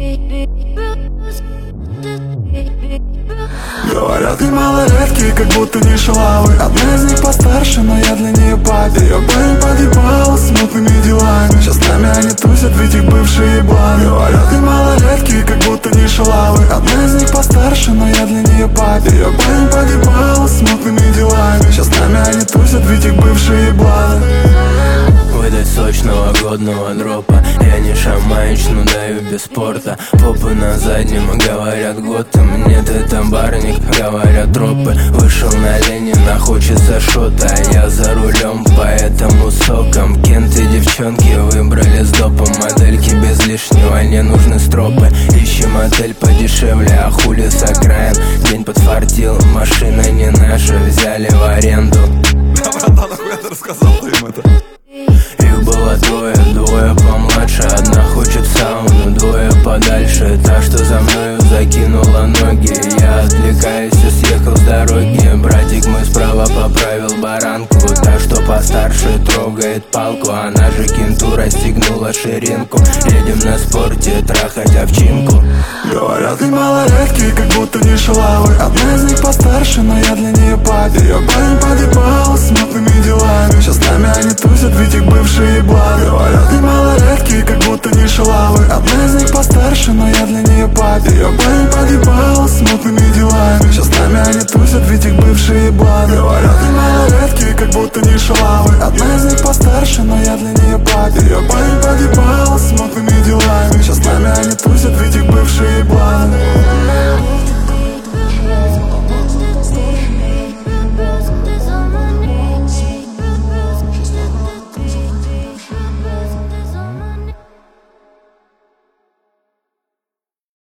Говорят, и малолетки, как будто не шалавы. Одна из них постарше, но я для нее папа. Ее парень подъебал с мутными делами. Сейчас с нами они тусят, ведь их бывшие ебланы. Говорят, и малолетки, как будто не шалавы. Одна из них постарше, но я для нее папа. Ее парень подъебал с мутными делами. Сейчас с нами они тусят, ведь их бывшие ебланы. Выдать сочного годного дропа. Я не шаманич, но даю без спорта. Попы на заднем, говорят Готэм. Нет, это барник, говорят тропы. Вышел на Ленина, хочется шота. Я за рулем, поэтому соком. Кенты девчонки выбрали с допом. Модельки без лишнего, не нужны стропы. Ищем отель подешевле, а хули с окраин. День подфартил, машина не наша, взяли в аренду. Братан, нахуя ты рассказал им это? Их было двое помладше. Одна хочет в сауну, двое подальше. Та, что за мною закинула ноги. Я отвлекаюсь и съехал с дороги. Братик мой справа поправил баранку. Та, что постарше, трогает палку. Она же кенту расстегнула ширинку. Едем на спорте трахать овчинку. Говорят, и малолетки, как будто не шалавы. Одна из них постарше, но я для нее папа. Ее парень подъебал с мутными делами. Сейчас с нами они тусят, ведь их бывшие ебланы. Говорят, и малолетки, как будто не шалавы. Одна из них